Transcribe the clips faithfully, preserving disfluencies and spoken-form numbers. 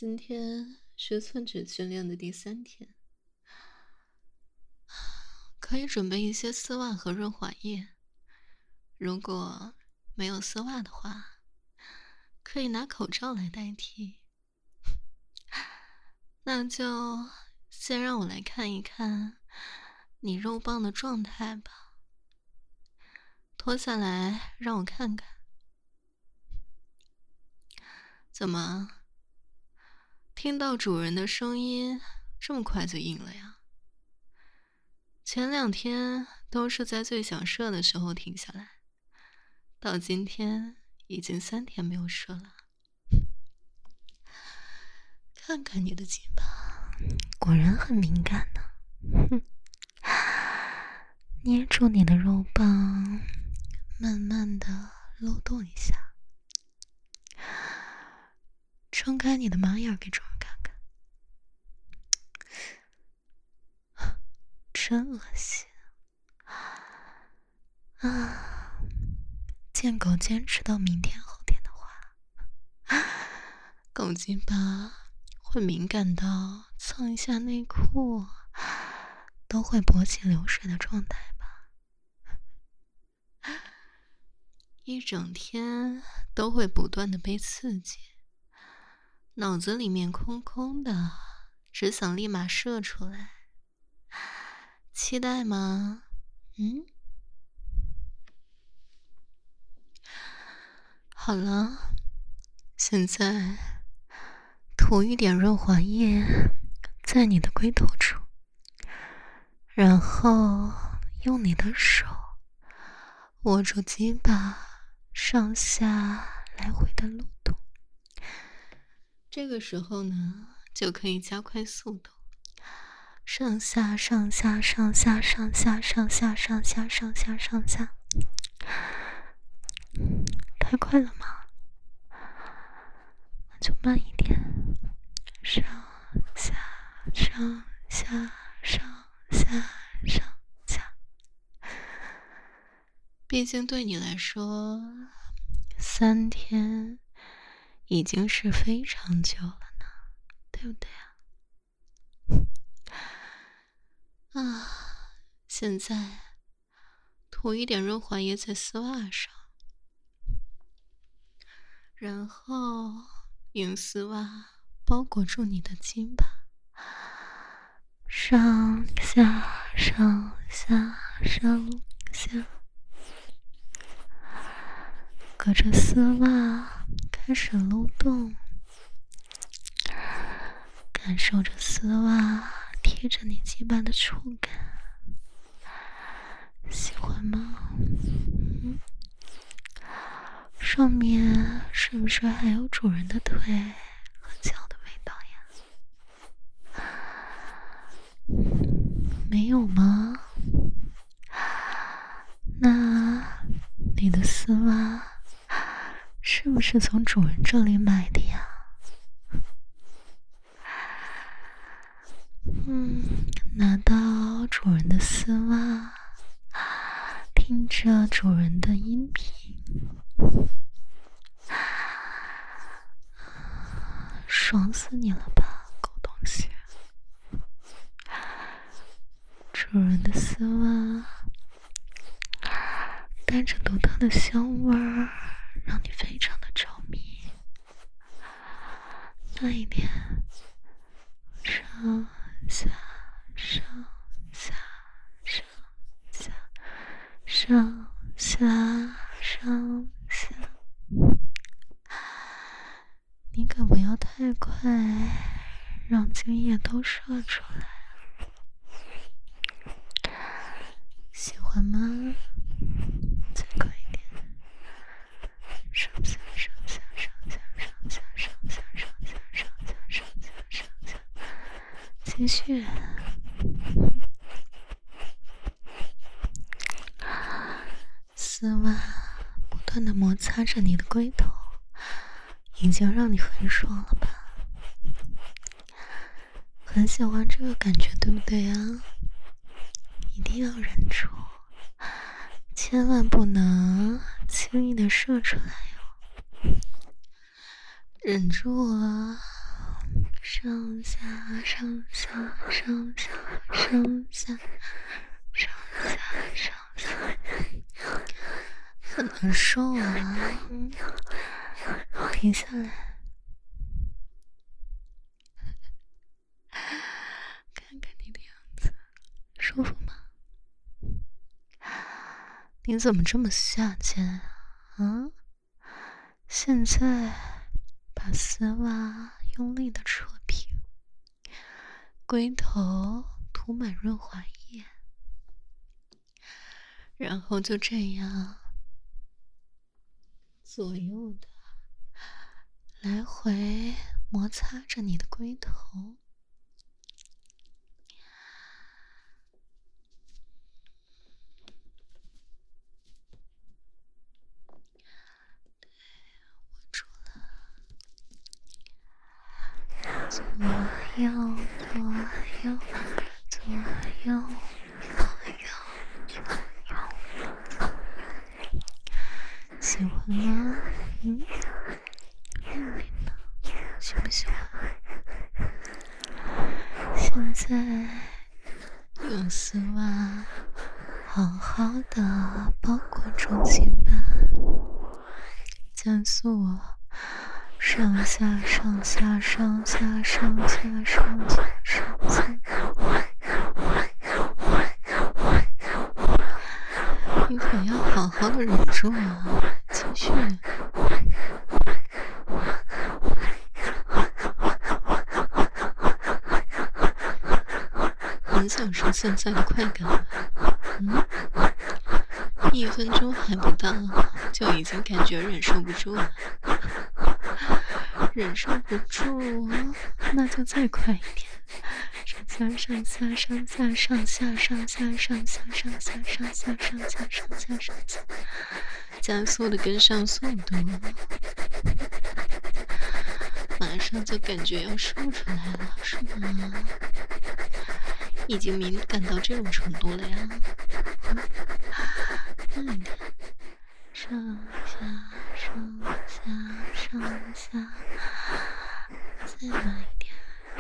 今天是寸指训练的第三天，可以准备一些丝袜和润滑液。如果没有丝袜的话，可以拿口罩来代替。那就先让我来看一看你肉棒的状态吧。脱下来让我看看。怎么，听到主人的声音这么快就硬了呀？前两天都是在最想射的时候停下来，到今天已经三天没有射了。看看你的鸡巴，果然很敏感呢。哼，捏住你的肉棒，慢慢的撸动一下，撑开你的马眼给主人看看。真恶心啊！见狗坚持到明天后天的话，狗鸡巴会敏感到蹭一下内裤都会勃起流水的状态吧？一整天都会不断的被刺激，脑子里面空空的，只想立马射出来。期待吗？嗯？好了，现在涂一点润滑液在你的龟头处，然后用你的手握住鸡巴，上下来回的撸动。这个时候呢，就可以加快速度，上下上下上下上下上下上下上下上下，太快了吗？那就慢一点，上下上下上下上下。毕竟对你来说，三天已经是非常久了呢，对不对啊？啊，现在涂一点润滑液在丝袜上，然后用丝袜包裹住你的鸡巴，上下上下上下，隔着丝袜开始撸动，感受着丝袜贴着你鸡巴的触感，喜欢吗？嗯，上面是不是还有主人的腿和脚的味道呀？没有吗？那你的丝袜是不是从主人这里买的呀？嗯，拿到主人的丝袜，听着主人的音频，爽死你了吧，狗东西！主人的丝袜带着独特的香味儿，让你非常的着迷。慢一点，上下上下上下上下上下，你可不要太快，让精液都射出来。喜欢吗？再快一点，上下上下上下上下上下上下上下上下上下，继续。丝袜不断的摩擦着你的龟头，已经让你很爽了吧？很喜欢这个感觉，对不对呀？一定要忍住，千万不能轻易的射出来哟！忍住啊！ 上下上下上下上下上下上下，很难受啊！嗯，停下来，看看你的样子，舒服吗？你怎么这么下贱啊？啊？现在把丝袜用力的扯平，龟头涂满润滑液，然后就这样左右的来回摩擦着你的龟头。左右左右左右左右左右，喜欢吗？嗯，问你呢，喜不喜欢？现在用丝袜好好的包裹住肩膀，加速我上下上下上下上下上下上下，你可要好好的忍住啊！继续。很享受现在的快感吧？嗯，一分钟还不到，就已经感觉忍受不住了。忍受不住，那就再快一点。上下上下上下上下上下上下上下上下上下上下上下，加速的跟上速度，马上就感觉要说出来了，是吗？已经敏感到这种程度了呀。慢一点，上下上下上下，再慢一点，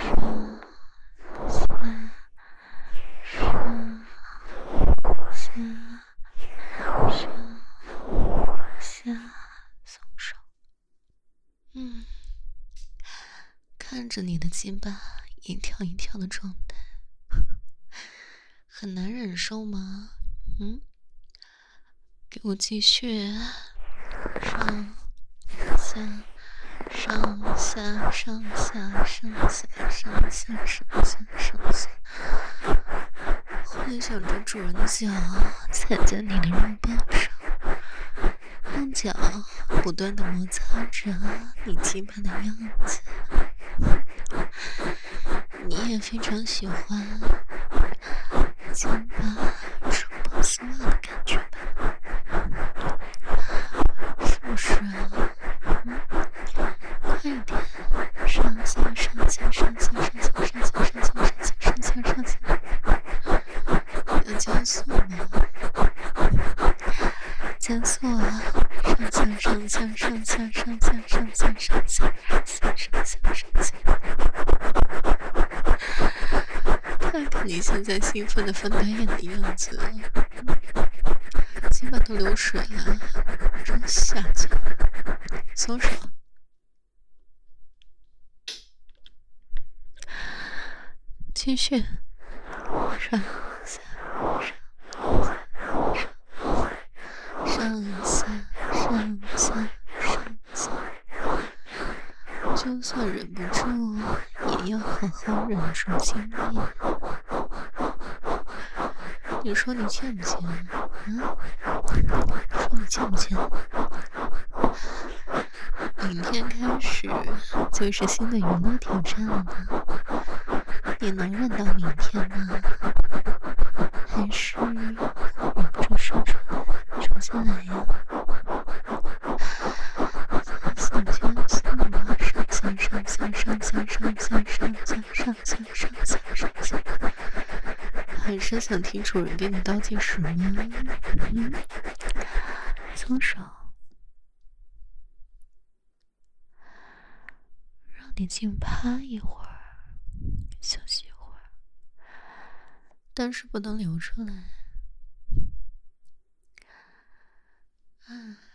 上下上下上下，松手。嗯，看着你的鸡巴一跳一跳的状态，很难忍受吗？嗯，给我继续，上下上下上下上下上下上下上下，幻想着主人的脚踩在你的肉棒上，用脚不断的摩擦着你鸡巴的样子，你也非常喜欢鸡巴触碰丝袜的感觉吧？是不是啊？嗯，快一点，上下上下上下上下上下上下上下上下上下，要加速吗？加速啊！上下上下上下上下上下上下上下上下上下，看看你现在兴奋的翻白眼的样子，鸡巴都流水了，真下贱！松手。继续，上下上下上下上下，就算忍不住，也要好好忍住精力。你说你欠不欠？嗯？说你欠不欠？明天开始就是新的娱乐挑战了呢，你能忍到明天吗？还是忍不住说出来，说下来呀？加速加速啊！上下上下上下上下上下上下上下上下，还是想听主人给你倒计时吗？嗯，松手。让你静趴一会儿， 休息一会儿，但是不能流出来。啊，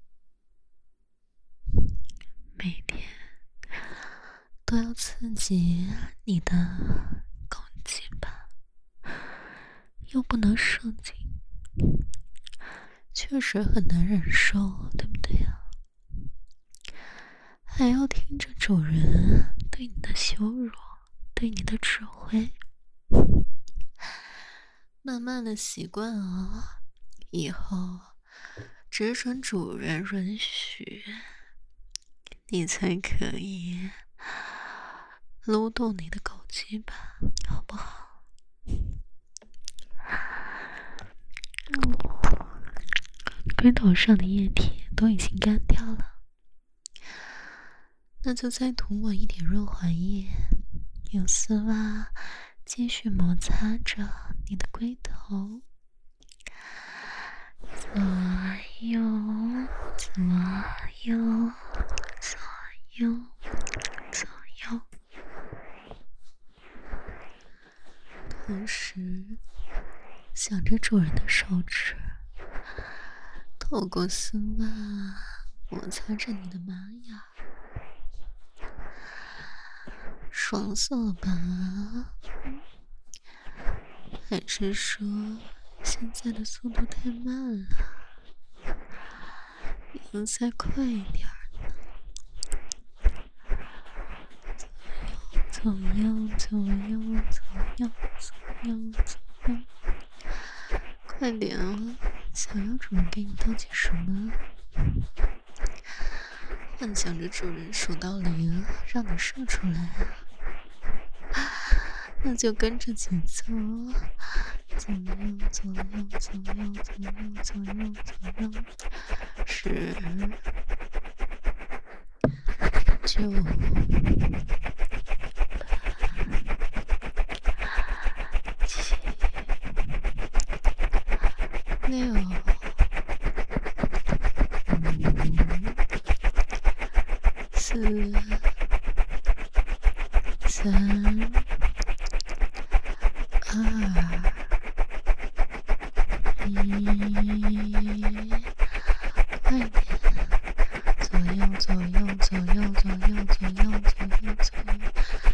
每天都要刺激你的狗鸡巴，又不能射精，确实很难忍受，对不对呀？还要听着主人对你的羞辱，对你的指挥，慢慢的习惯啊，以后只准主人允许，你才可以撸动你的狗鸡巴，好不好？嗯，龟头上的液体都已经干掉了，那就再涂抹一点润滑液，用丝袜继续摩擦着你的龟头，左右左右左右左右，同时想着主人的手指透过丝袜摩擦着你的玛雅，爽死了吧？还是说现在的速度太慢了，能再快一点呢？左右左右左右左右左右，快点啊！想要主人给你倒计时吗？幻想着主人数到零，让你射出来啊！那就跟着节奏，左右左右左右左右左右左右，十、九、八、七、六、五、四、三、二、一，快点！左右左右左右左右左右左右左右，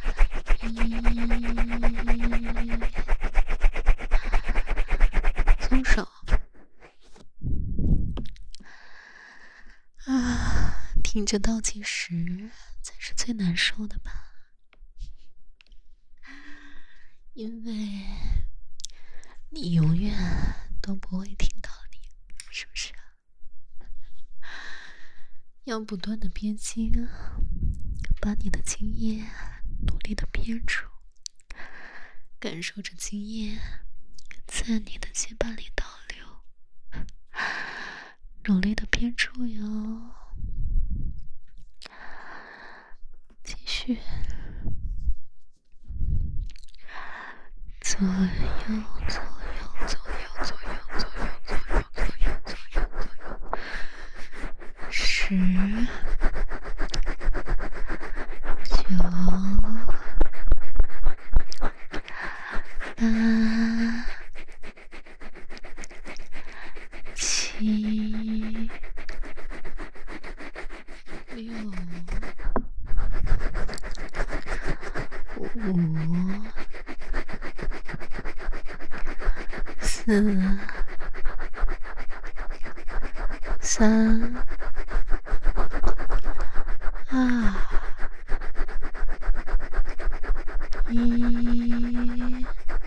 一，松手。啊，听着倒计时才是最难受的吧？因为你永远都不会听到你，是不是啊？要不断的憋精，把你的精液努力的憋住，感受着精液在你的鸡巴里倒流，努力的憋住哟，继续。左右左右左右左右左右左右左右左右左右，十、九、八、七、六、五、四、三、二、一，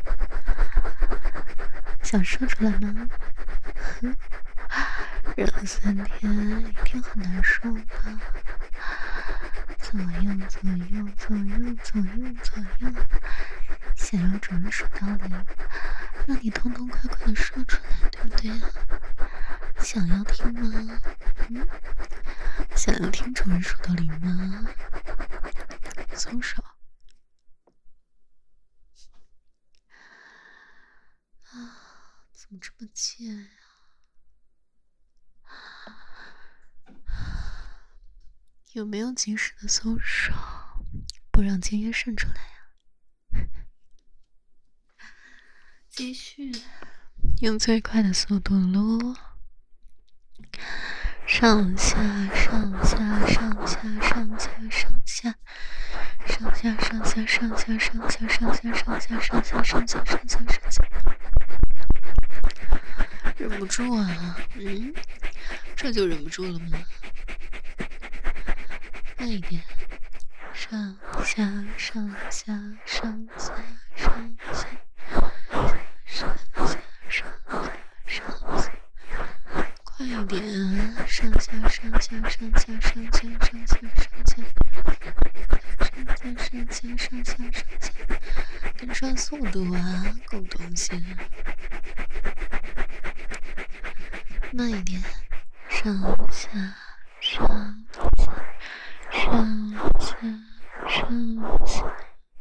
想说出来吗？哼，忍了三天，一定很难受吧？左右左右左右左右左右，想要主人数到零，让你痛痛快快的说出来，对不对呀？想要听吗？嗯，想要听主人数到零吗？松手。啊，怎么这么贱呀？有没有及时的松手，不让精液渗出来呀？ 继续用最快的速度撸，上下上下上下上下上下上下上下上下上下上下上下上下上下上下上下，忍不住啊！嗯，这就忍不住了吗？慢一点，上下上下上下上下。上下上下上下，快一点！上下上下上下上下上下上下上下上下上下上下，跟上速度啊，狗东西！慢一点，上下上下上下上下，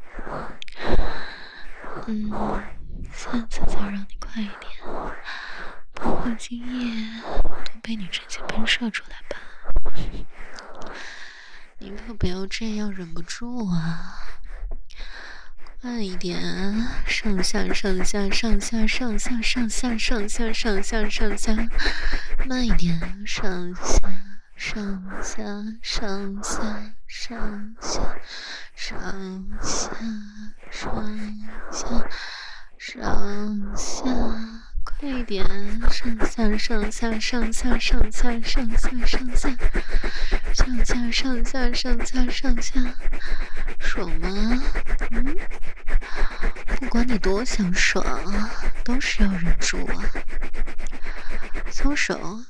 嗯。下次再让你快一点，不会精液都被你直接喷射出来吧？你可不要这样，忍不住啊！快一点，上下上下上下上下上下上下上下上下，慢一点，上下上下上下上下上下上下。上下，快一点！上下上下上下上下上下上下上下上下上下上下，爽吗？嗯，不管你多想爽，都是要忍住啊！松手，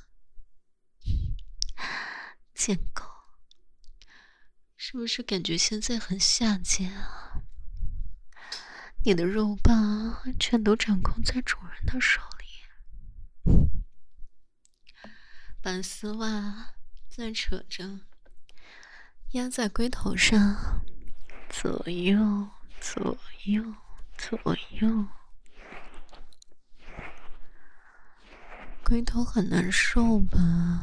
贱狗，是不是感觉现在很下贱啊？你的肉棒全都掌控在主人的手里，把丝袜再扯着，压在龟头上，左右左右左右，龟头很难受吧？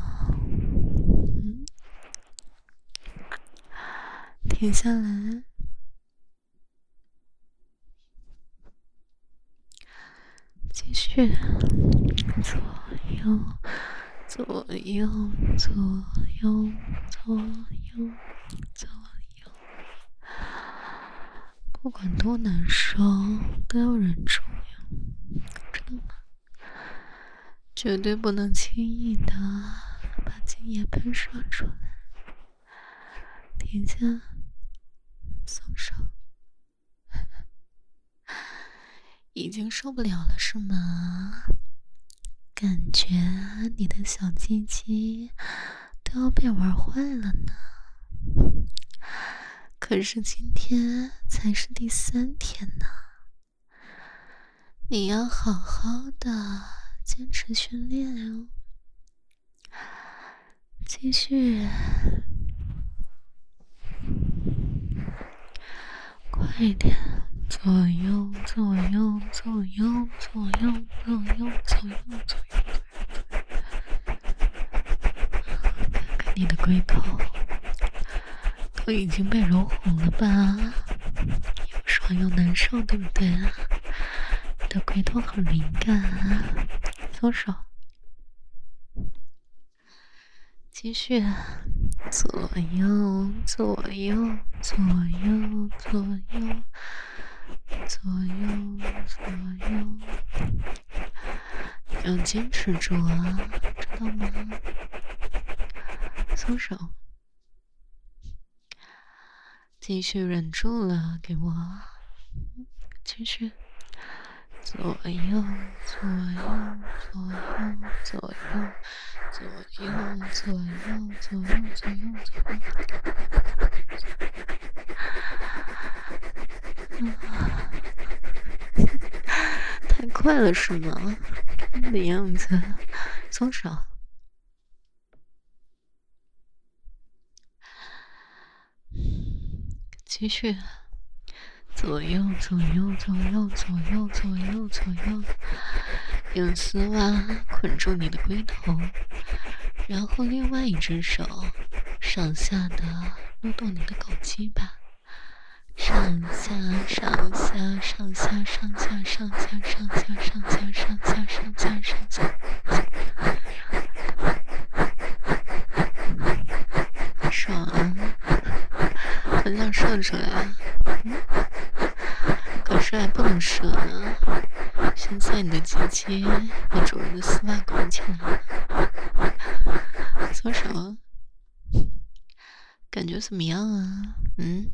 嗯，停下来。继续，左右，左右，左右，左右，左右，不管多难受，都要忍住呀，知道吗？绝对不能轻易的把精液喷射出来。停下，松手。已经受不了了是吗？感觉你的小鸡鸡都要被玩坏了呢。可是今天才是第三天呢，你要好好的坚持训练哦。继续，快一点。左右，左右，左右，左右，左右，左右，左右，看看你的龟头，都已经被揉红了吧？又爽又难受，对不对啊？你的龟头很敏感啊，松手。继续，左右，左右，左右，左右。左右，左右，要坚持住啊，知道吗？松手，继续忍住了，给我，继续，左右，左右，左右，左右，左右，左右，左右，左右，左右。太快了是吗？看你的样子，松手。继续，左右，左右，左右，左右，左右，左右，用丝袜捆住你的龟头，然后另外一只手上下的撸动你的狗鸡巴。上上下上下上下上下上下上下上下上下上下上下，爽啊！很想射出来啊，可是还不能射呢。现在你的鸡鸡被主人的丝袜拱起来了，左手感觉怎么样啊？嗯，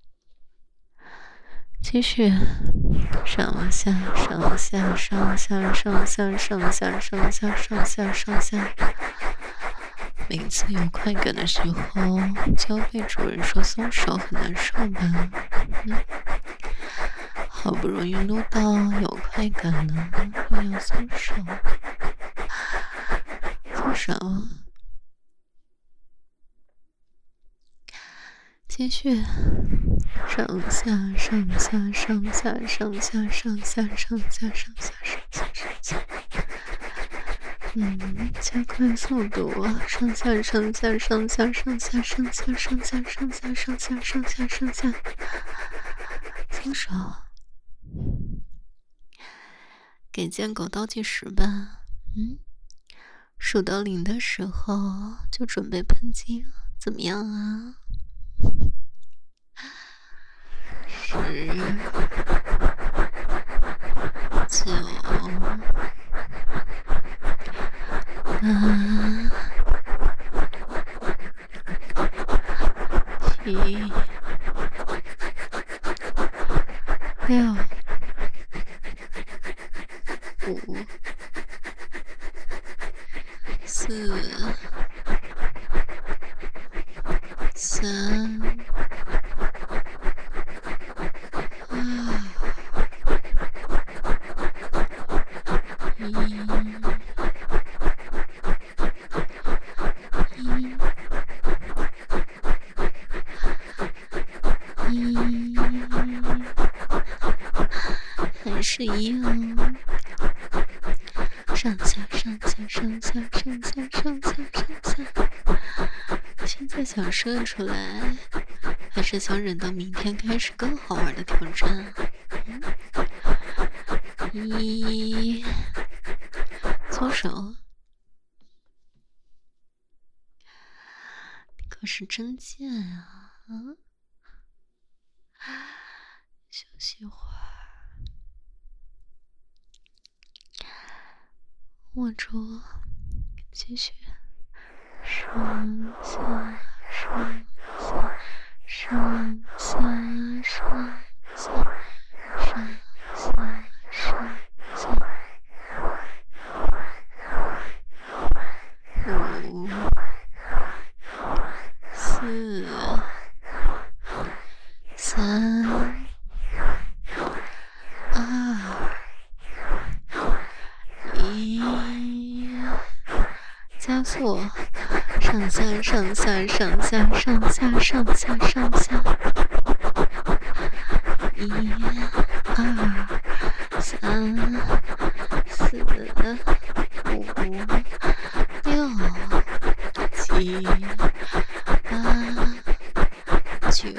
继续上下上下上下上下上下上下上下上下。每次有快感的时候，就要被主人说松手很难受吧？嗯，好不容易撸到有快感了，又要松手，松手。继续上下上下上下上下上下上下上下上下上下。嗯，加快速度啊！上下上下上下上下上下上下上下上下上下上下，松手，给贱狗倒计时吧。嗯，数到零的时候就准备喷精，怎么样啊？十、九、八、七、六、五、四、三、二、一。还是一样，上下上下上下上下上下上下。现在想射出来，还是想忍到明天开始更好玩的挑战？嗯、一，左手，你可是真贱啊！嗯，休息会儿。握住，继续上下上下上下上下上下上下，五、四、三、二、一，加速，上下上下上下上下上下上下，一、二、三、四、五、六、七、八、九、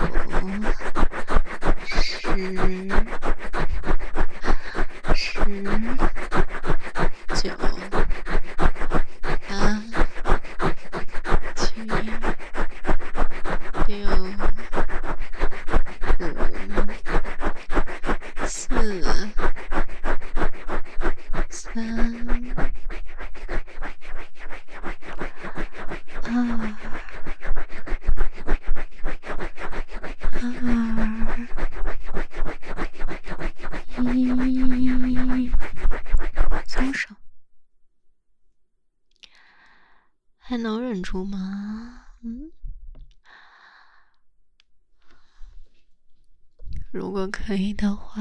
十、十、九、八、七、六、五、四、三、二、二、一，松手。还能忍住吗？嗯，如果可以的话，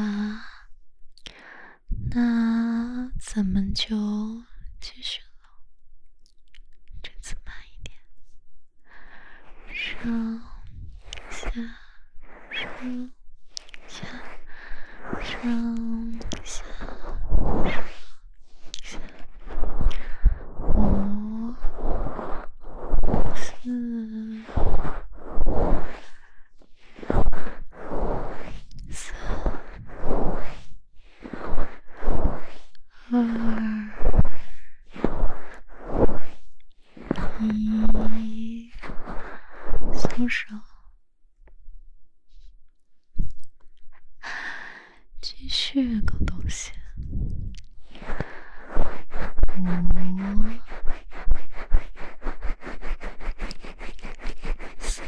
那咱们就继续了。这次慢一点，上下上下上下下，五、四、 继续搞东西。五、四、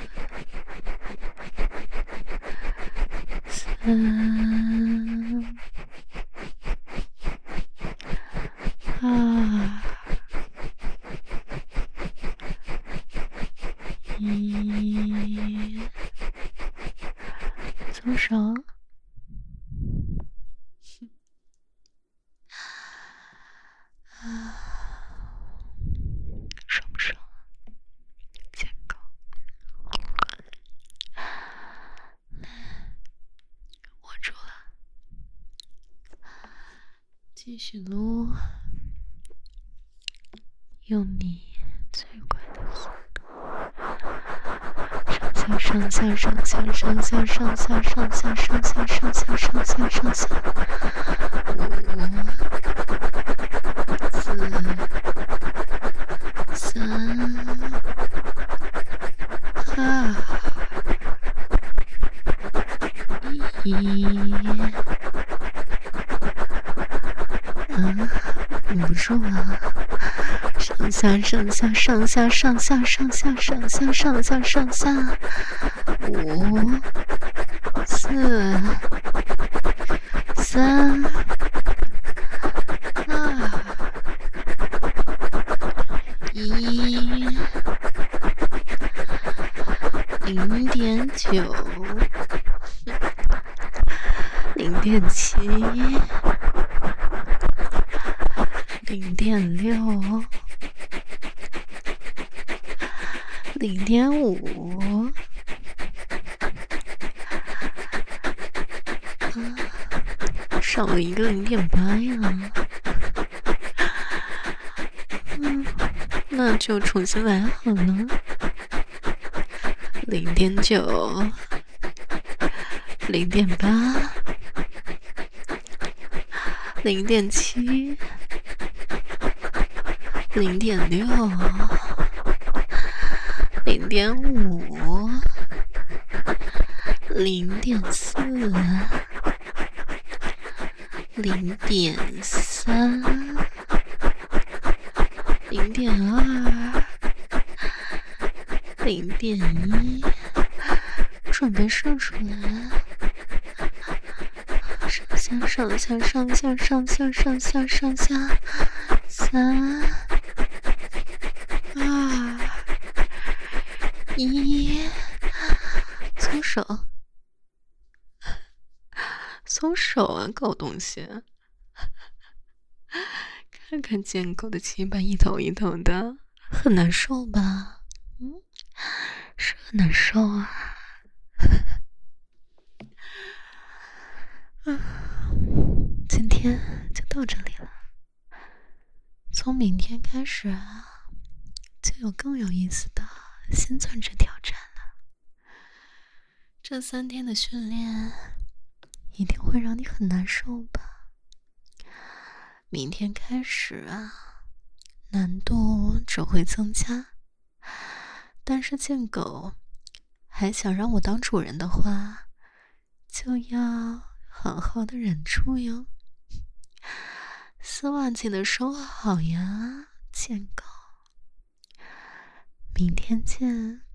三、二、一，松手。爽不爽？贱狗！握住了，继续撸，用你最乖的心。上下上下上下上下上下上下上下上下上下，五、四、三、二、一。嗯，忍不住了。上下上下上下上下上下上下上下上下，五、四、三、二、一，零点九，零点七，零点六。零点五，少了一个零点八呀。嗯，那就重新来好了。零点九，零点八，零点七，零点六。零点五，零点四，零点三，零点二，零点一，准备射出来。上下上下上下上下上下上下，三、二。一，松手，松手啊，狗东西！看看贱狗的鸡巴一头一头的，很难受吧？嗯，是很难受啊。啊，今天就到这里了。从明天开始啊，就有更有意思的新钻石挑战了。这三天的训练一定会让你很难受吧？明天开始啊，难度只会增加。但是贱狗还想让我当主人的话，就要好好的忍住哟。丝袜记得收好呀，贱狗。明天见。